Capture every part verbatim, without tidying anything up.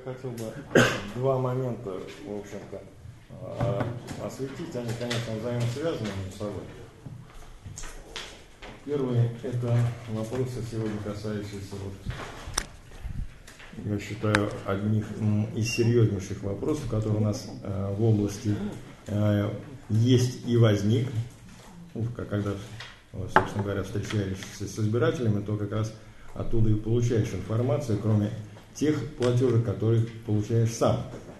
хотел бы два момента, в общем-то, осветить. Они, конечно, взаимосвязаны между собой. Первый – это вопросы, сегодня касающиеся, вот, я считаю, одних из серьезнейших вопросов, которые у нас э, в области э, есть и возник. Ну, когда, собственно говоря, встречаешься с избирателями, то как раз оттуда и получаешь информацию, кроме тех платежек, которые получаешь сам.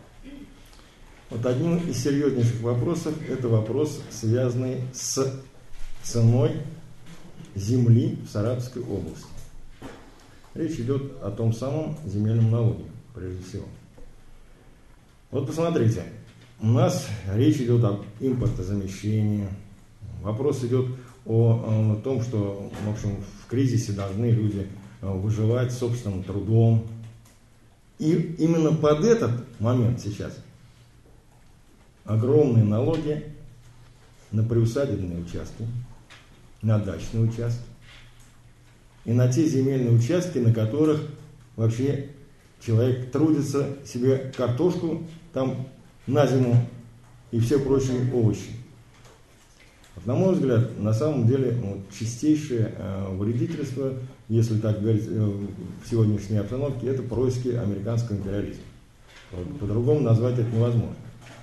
Вот один из серьезнейших вопросов – это вопрос, связанный с ценой земли в Саратовской области. Речь идет о том самом земельном налоге, прежде всего. Вот посмотрите, у нас речь идет об импортозамещении. Вопрос идет о, о том, что, в общем, в кризисе должны люди выживать собственным трудом. И именно под этот момент сейчас огромные налоги на приусадебные участки, на дачные участки и на те земельные участки, на которых вообще человек трудится себе картошку там на зиму и все прочие овощи. Вот, на мой взгляд, на самом деле вот, чистейшее э, вредительство, если так говорить э, в сегодняшней обстановке, это происки американского империализма. Вот, по-другому назвать это невозможно.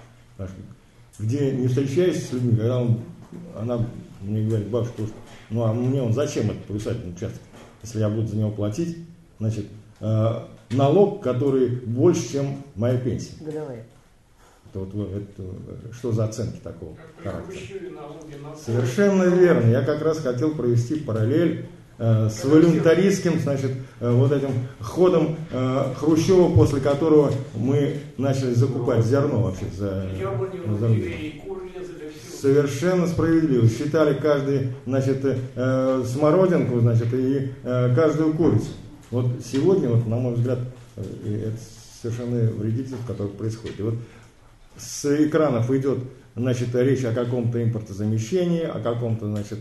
Где не встречаюсь с людьми, когда он, она мне говорит: бабушка, ну а мне он зачем этот приусадебный участок? Если я буду за него платить, значит, э, налог, который больше, чем моя пенсия. Годовая. Это, вот, это, что за оценки такого характера? Совершенно верно. Я как раз хотел провести параллель э, с волюнтаристским, значит, э, вот этим ходом э, Хрущева, после которого мы начали закупать зерно вообще за, за Совершенно справедливо. Считали каждый, значит, э, смородинку, значит, и э, каждую курицу. Вот сегодня, вот, на мой взгляд, э, это совершенно вредительство, которое происходит. И вот с экранов идет, значит, речь о каком-то импортозамещении, о каком-то, значит,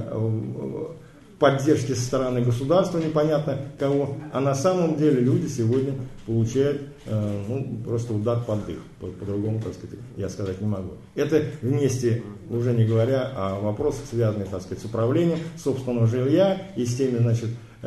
поддержке со стороны государства, непонятно кого, а на самом деле люди сегодня получают ну, просто удар под дых, по-другому, так сказать, я сказать не могу. Это вместе, уже не говоря о вопросах, связанных, так сказать, с управлением собственного жилья и с теми, значит,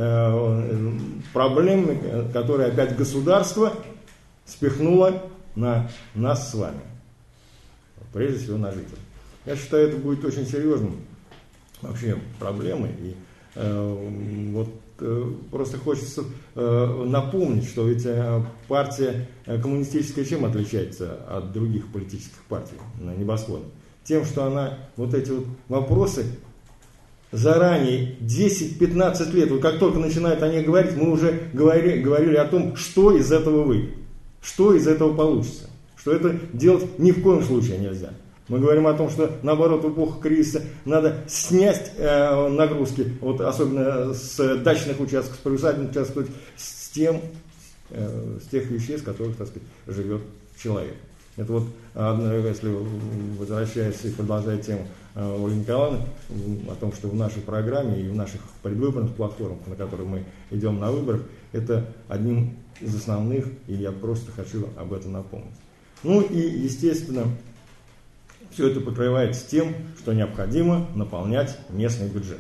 проблемами, которые опять государство спихнуло на нас с вами, прежде всего на жителей. Я считаю, это будет очень серьезным вообще проблемой. И э, вот э, просто хочется э, напомнить, что ведь э, партия э, коммунистическая чем отличается от других политических партий на небосклоне? Тем, что она вот эти вот вопросы заранее, десять-пятнадцать лет, вот как только начинают о них говорить, мы уже говорили, говорили о том, что из этого выйдет. Что из этого получится? Что это делать ни в коем случае нельзя. Мы говорим о том, что наоборот в эпоху кризиса надо снять э, нагрузки, вот, особенно с дачных участков, с приусадебных участков, с, тем, э, с тех вещей, с которых, так сказать, живет человек. Это вот, если возвращаясь и продолжая тему Ольги Николаевны, о том, что в нашей программе и в наших предвыборных платформах, на которые мы идем на выборах, это одним из основных, и я просто хочу об этом напомнить. Ну и, естественно, все это покрывается тем, что необходимо наполнять местный бюджет.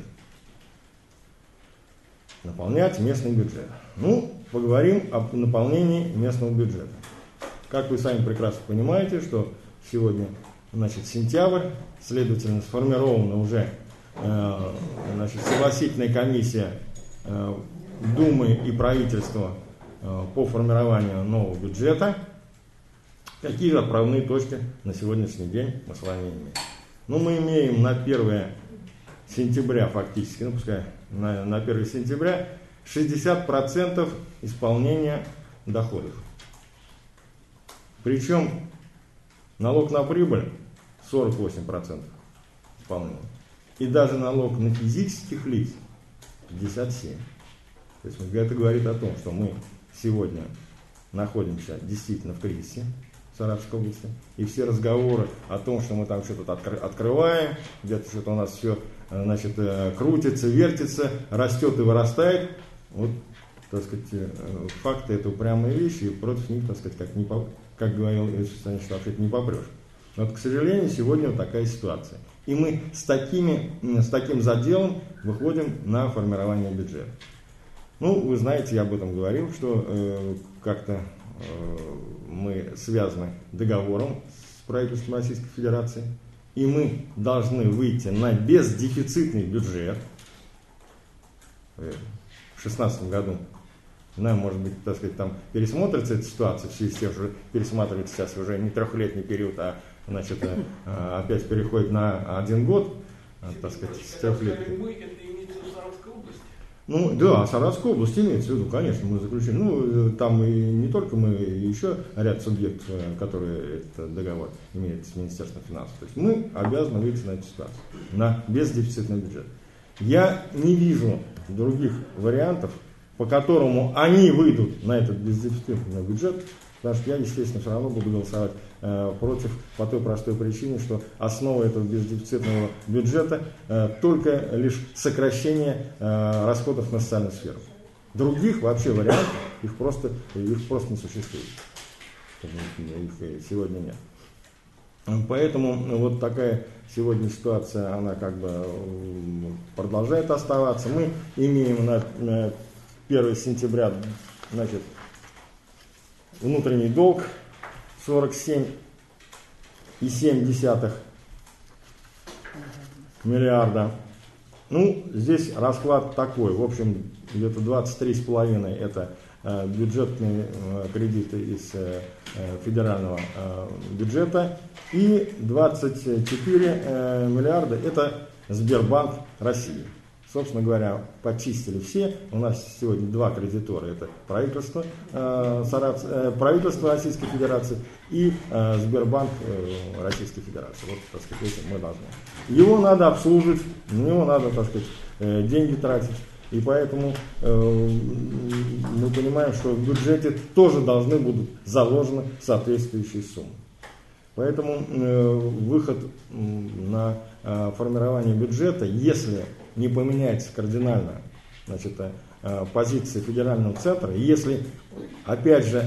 Наполнять местный бюджет. Ну, поговорим об наполнении местного бюджета. Как вы сами прекрасно понимаете, что сегодня, значит, сентябрь, следовательно, сформирована уже э, значит, согласительная комиссия э, Думы и правительства э, по формированию нового бюджета. Какие же отправные точки на сегодняшний день мы с вами имеем? Ну, мы имеем на первое сентября фактически, ну, пускай на, на первое сентября, шестьдесят процентов исполнения доходов. Причем налог на прибыль сорок восемь процентов исполнения. И даже налог на физических лиц пятьдесят семь процентов. То есть это говорит о том, что мы сегодня находимся действительно в кризисе в Саратовской области. И все разговоры о том, что мы там что-то откры- открываем, где-то что-то у нас все, значит, крутится, вертится, растет и вырастает, вот так сказать, факты это упрямые вещи, и против них, так сказать, как, не, как говорил Иосиф Виссарионович Лавшин, не попрешь. Вот, к сожалению, сегодня вот такая ситуация. И мы с, такими, с таким заделом выходим на формирование бюджета. Ну, вы знаете, я об этом говорил, что э, как-то э, мы связаны договором с правительством Российской Федерации, и мы должны выйти на бездефицитный бюджет в две тысячи шестнадцатом году. Нам, может быть, так сказать, там пересмотрится эта ситуация, в связи с тем, что пересматривается сейчас уже не трехлетний период, а значит, опять переходит на один год, так сказать, с трехлетним. Ну да, Саратовская область имеется в виду, конечно, мы заключили. Ну, там и не только мы, и еще ряд субъектов, которые этот договор имеют с Министерством финансов. То есть мы обязаны выйти на эту ситуацию, на бездефицитный бюджет. Я не вижу других вариантов, по которому они выйдут на этот бездефицитный бюджет, потому что я, естественно, все равно буду голосовать э, против по той простой причине, что основа этого бездефицитного бюджета э, только лишь сокращение э, расходов на социальную сферу. Других вообще вариантов их просто, их просто не существует. Их сегодня нет. Поэтому вот такая сегодня ситуация, она как бы продолжает оставаться. Мы имеем на, на первое сентября, значит, внутренний долг сорок семь и семь десятых миллиарда. Ну, здесь расклад такой. В общем, где-то двадцать три с половиной это э, бюджетные э, кредиты из э, федерального э, бюджета. И двадцать четыре э, миллиарда это Сбербанк России. Собственно говоря, почистили все. У нас сегодня два кредитора. Это правительство, э, Сарат, э, правительство Российской Федерации и э, Сбербанк э, Российской Федерации. Вот, так сказать, этим мы должны. Его надо обслуживать, на него надо, так сказать, э, деньги тратить. И поэтому э, мы понимаем, что в бюджете тоже должны будут заложены соответствующие суммы. Поэтому э, выход на э, формирование бюджета, если не поменяется кардинально, значит, э, позиция федерального центра, если, опять же,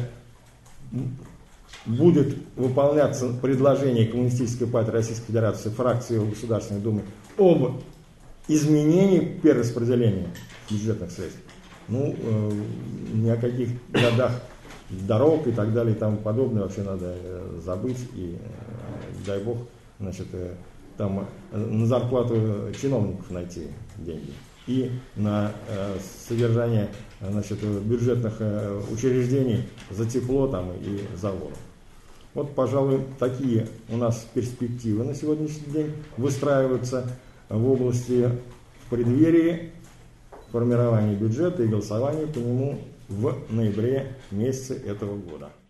будет выполняться предложение Коммунистической партии Российской Федерации, фракции в Государственной Думе об изменении перераспределения бюджетных средств, ну, э, ни о каких годах дорог и так далее и тому подобное вообще надо э, забыть, и э, дай бог, значит, э, там э, на зарплату чиновников найти деньги и на э, содержание, значит, бюджетных э, учреждений за тепло там и за воду. Вот, пожалуй, такие у нас перспективы на сегодняшний день выстраиваются в области в преддверии формирования бюджета и голосования по нему в ноябре месяце этого года.